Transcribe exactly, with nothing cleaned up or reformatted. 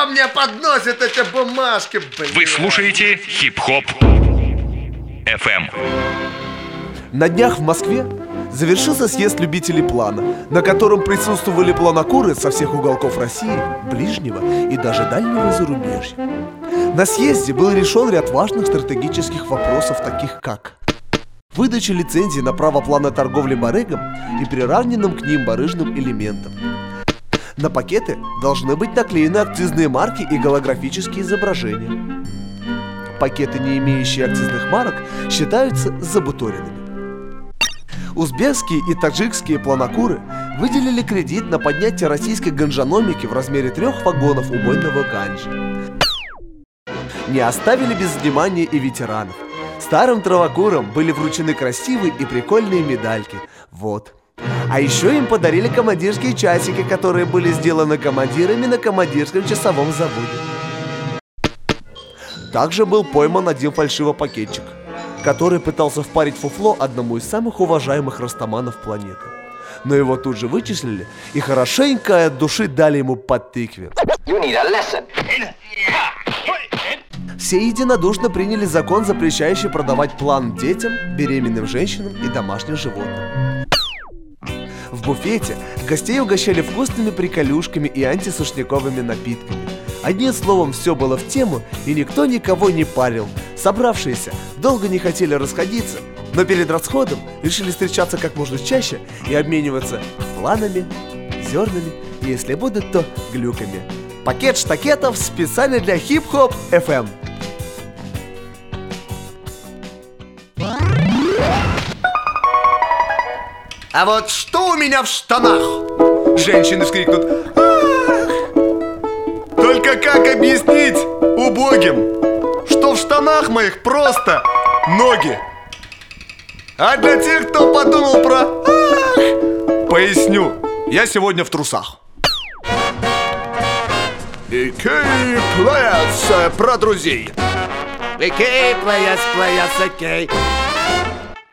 кто мне подносит эти бумажки, блин? Вы слушаете Хип-Хоп эф эм. На днях в Москве завершился съезд любителей плана, на котором присутствовали планокуры со всех уголков России, ближнего и даже дальнего зарубежья. На съезде был решен ряд важных стратегических вопросов, таких как выдача лицензии на право плана торговли барыгам и приравненным к ним барыжным элементам. На пакеты должны быть наклеены акцизные марки и голографические изображения. Пакеты, не имеющие акцизных марок, считаются забуторенными. Узбекские и таджикские планокуры выделили кредит на поднятие российской ганджаномики в размере трех вагонов убойного ганджа. Не оставили без внимания и ветеранов. Старым травокурам были вручены красивые и прикольные медальки. Вот. А еще им подарили командирские часики, которые были сделаны командирами на командирском часовом заводе. Также был пойман один фальшивопакетчик, который пытался впарить фуфло одному из самых уважаемых растаманов планеты. Но его тут же вычислили и хорошенько от души дали ему по тыкве. Все единодушно приняли закон, запрещающий продавать план детям, беременным женщинам и домашним животным. В буфете гостей угощали вкусными приколюшками и антисушняковыми напитками. Одним словом, все было в тему, и никто никого не парил. Собравшиеся долго не хотели расходиться, но перед расходом решили встречаться как можно чаще и обмениваться планами, зернами и, если будут, то глюками. Пакет штакетов специально для Хип-Хоп эф эм. А вот что у меня в штанах? Женщины вскрикнут: ах! Только как объяснить убогим, что в штанах моих просто ноги? А для тех, кто подумал про ах, поясню: я сегодня в трусах. Окей, плаяц, про друзей. Окей, плаяц, плаяц, окей.